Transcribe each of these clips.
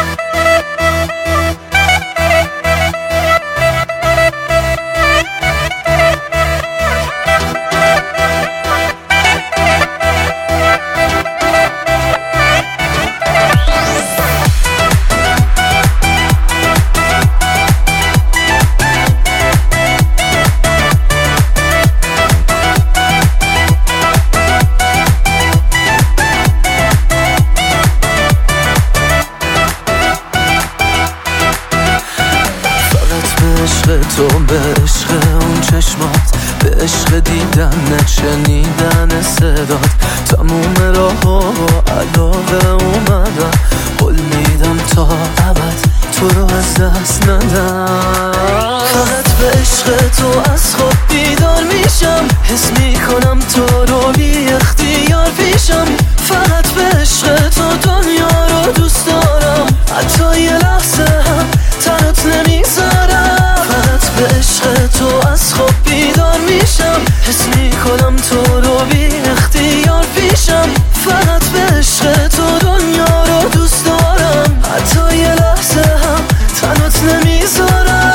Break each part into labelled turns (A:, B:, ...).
A: تو به عشق اون چشمات، به عشق دیدن شنیدن صدات، تموم راه و علاقه اومدم، قول میدم تا ابد تو رو از دست ندم. فقط به عشق تو از خواب بیدار میشم، حس میکنم تو رو بی اختیار پیشم. فقط به عشق تو دنیا رو دوست دارم، حتی یه لحظه هم تنت نمیذارم. به عشق تو از خواب بیدار میشم، حس میکنم تو رو بی اختیار پیشم. فقط به عشق تو دنیا رو دوست دارم، حتی یه لحظه هم تنت نمیذارم.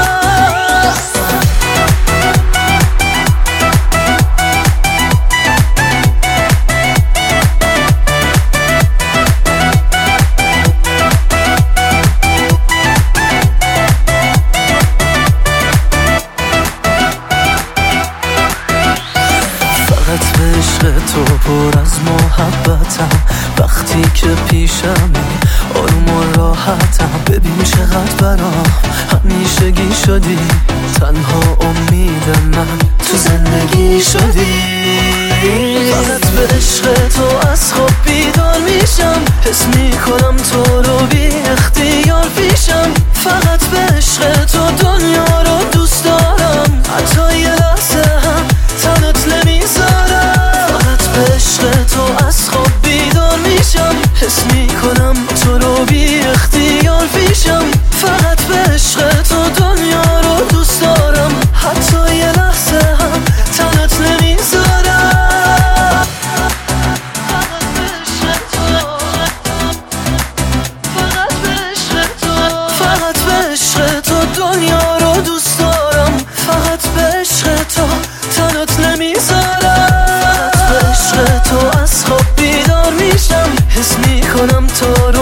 A: تو پر از محبتم، وقتی که پیشمی آروم و راحتم. ببین چقدر برام همیشگی شدی، تنها امید من تو زندگی شدی. فقط به عشق تو از خواب بیدار میشم، حس میکنم تو رو بی اختیار پیشم. فقط به عشق تو دنیا رو دوست دارم، حتی یه لحظه هم تنت نمیذارم. به عشق تو از خواب بیدار میشم، حس میکنم تو رو بی اختیار پیشم. فقط به عشق تو دنیا رو دوست دارم، حتی یه لحظه هم تنت نمیذارم. فقط به عشق تو، فقط به عشق تو، فقط به عشق تو دنیا رو دوست دارم. فقط به عشق تو تنت نمیذارم. تو از خواب بیدار میشم، حس میکنم تو